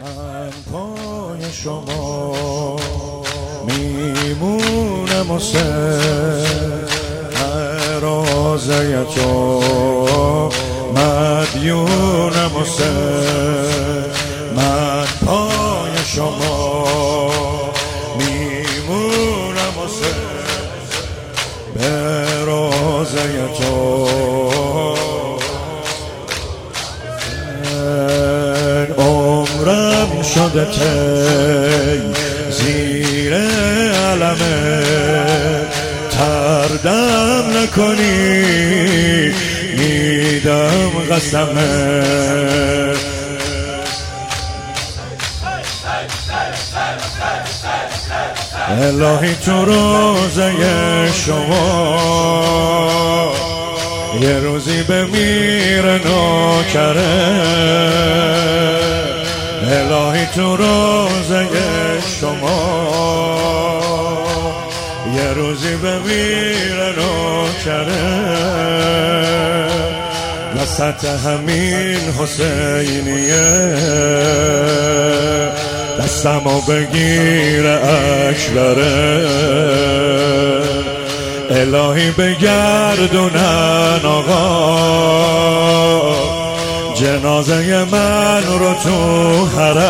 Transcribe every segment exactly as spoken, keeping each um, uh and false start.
من پای شما میمونم و سر روزه تو مدیونم و سر من پای شما میمونم و سر به روزه تو عمرم شده تی زیر علمه تردم نکنی میدم قسمه الهی تو روزه شما یه روزی بمیره نوکره الهی تو روزه شما یه روزی بمیره نوکره وسط همین حسینیه دستمو بگیر اکبره الهی بگردونن آقا جنازه من رو تو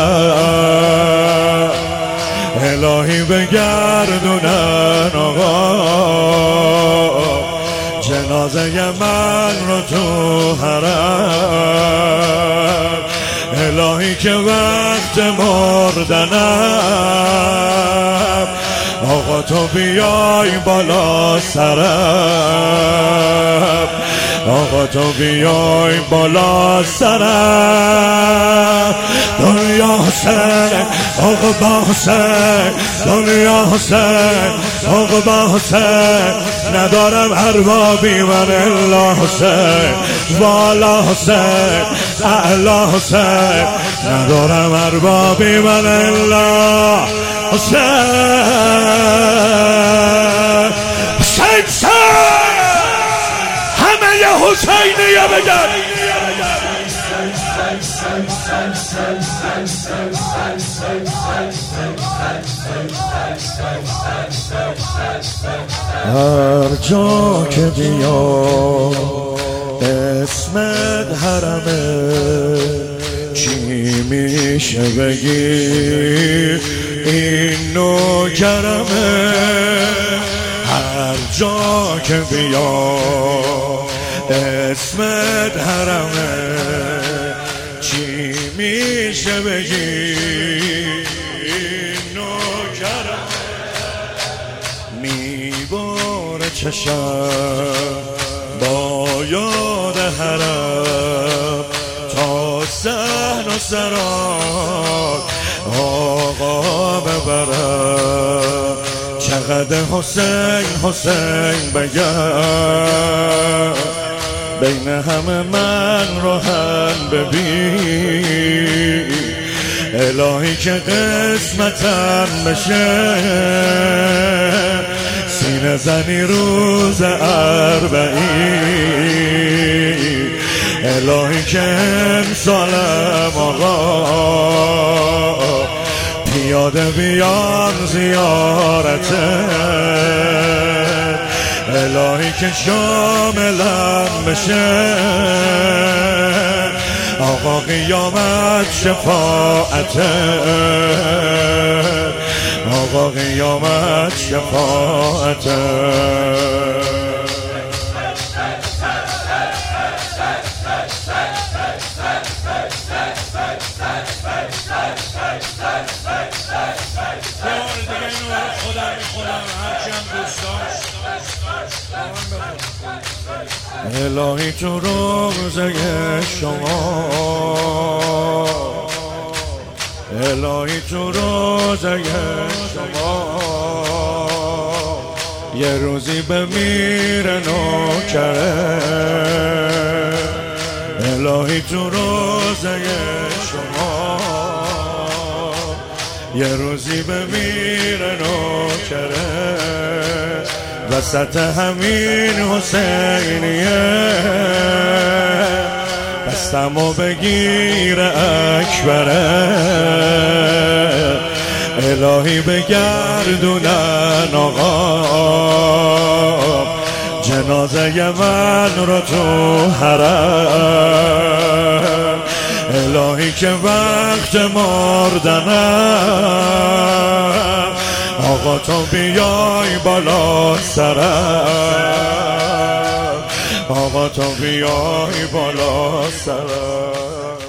حرم الهی بگردونن آقا جنازه من رو تو حرم الهی که وقت مردنم آقا تو بیای بالا سرم آقا تو بیای بالا سرم دنیا حسین آقا با حسین دنیا حسین آقا با حسین ندارم اربابی من الا حسین والا حسین اعلا حسین ندارم اربابی من الا حسین حسین حسین همه ی حسینیه بگن هر جا که بیا اسمت حرمه چی میشه بگی این نوکرمه هر جا که بیا اسمت حرمه چی میشه بگی این نوکرمه میباره چشم با یاد حرم تا صحن و سرات آقا ببرم چقدر حسین حسین بگم بین همه من رو هم ببین الهی که قسمتم بشه سینه زنی روز اربعین الهی که امسالم آقا پیاده بیان زیارته الهی که شاملم بشه آقا قیامت شفاعته آقا قیامت شفاعته الهی تو روزه شما الهی تو روزه شما یه روزی بمیره نوکره الهی تو روزه شما یه روزی بمیره نوکره وسط همین حسینیه دستمو بگیر اکبره الهی بگردونن آقا جنازه من رو تو حرم. الهی که وقت مردنم آقا تو بیای بالا سرم، آقا تو بیای بالا سرم.